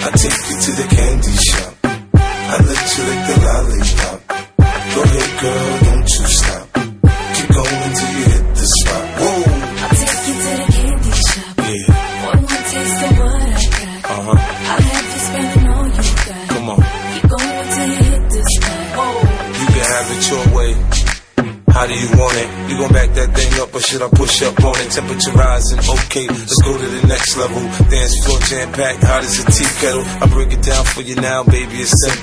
I take you to the candy shop. I let you lick the lollipop. Go ahead, girl, don't you stop. Keep going till you hit the spot. Whoa. I'll take you to the candy shop. Yeah. One more taste of what I got. I'll have you spending all you got. Come on. Keep going till you hit the spot. Whoa. You can have it your way. How do you want it? You gon' back that thing up or should I push up on it? Temperature rising, okay, let's go to the next level. Dance floor jam packed, hot as a tea kettle. I break it down for you now, baby, it's simple.